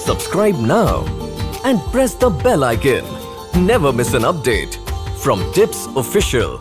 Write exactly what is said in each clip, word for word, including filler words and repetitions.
Subscribe now and press the bell icon. Never miss an update from Tips Official.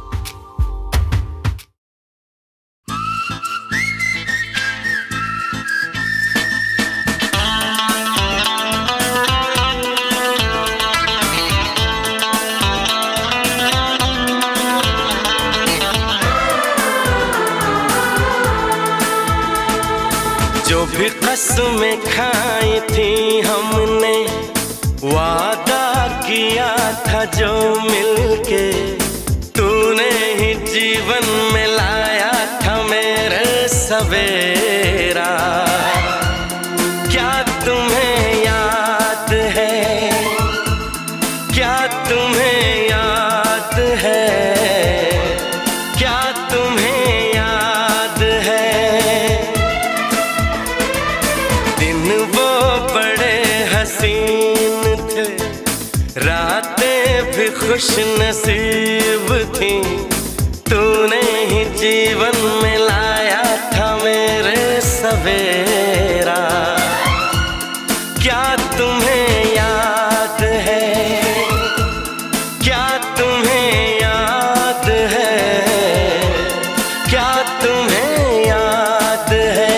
जो भी कसमें खाई थी हमने, वादा किया था जो मिलके, तूने ही जीवन में लाया था मेरे सवेरा। क्या तुम्हें याद है, क्या तुम्हें याद है, क्या तुम्हें याद है, दिन वो बड़े हसीन थे, रातें भी खुश नसीब थी, तूने ही जीवन में लाया था मेरे सवेरा। क्या तुम्हें याद है, क्या तुम्हें याद है, क्या तुम्हें याद है।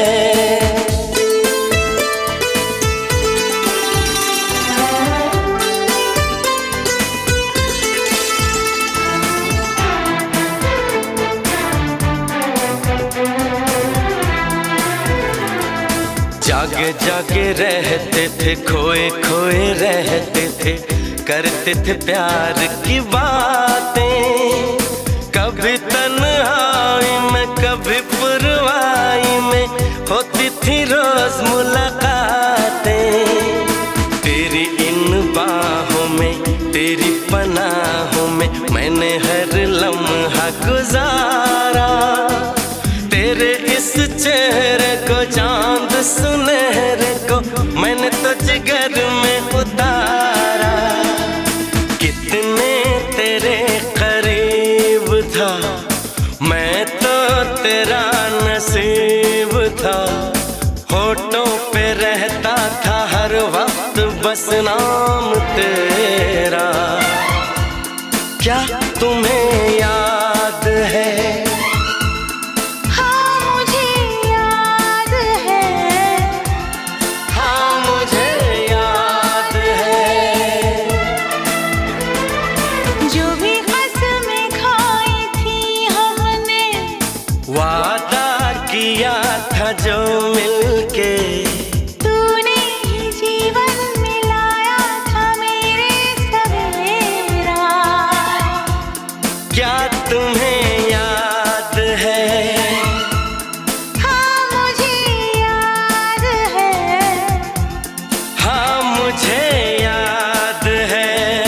जागे जागे रहते थे, खोए खोए रहते थे, करते थे प्यार की बातें। कभी तन्हाई में कभी पुरवाई में होती थी रोज मुलाकातें। तेरी इन बाहों में, तेरी पनाहों में मैंने हर लम्हा गुजारा। तेरे इस चेहरे को, चांद सुनहरे को मैंने तो जिगर में उतारा। कितने तेरे करीब था मैं, तो तेरा नसीब था। होठों पे रहता था हर वक्त बस नाम तेरा। क्या तुम्हें याद है, वादा किया था जो मिलके, तूने ही जीवन में लाया था मेरे सवेरा। क्या तुम्हें याद है, हाँ मुझे याद है, हाँ मुझे याद है।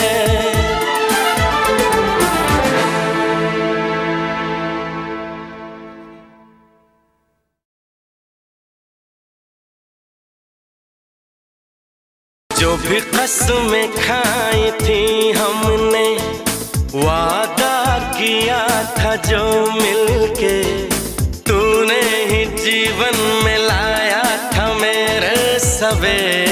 जो भी कसमें खाई थी हमने, वादा किया था जो मिलके, तूने ही जीवन में लाया था मेरे सवेरा।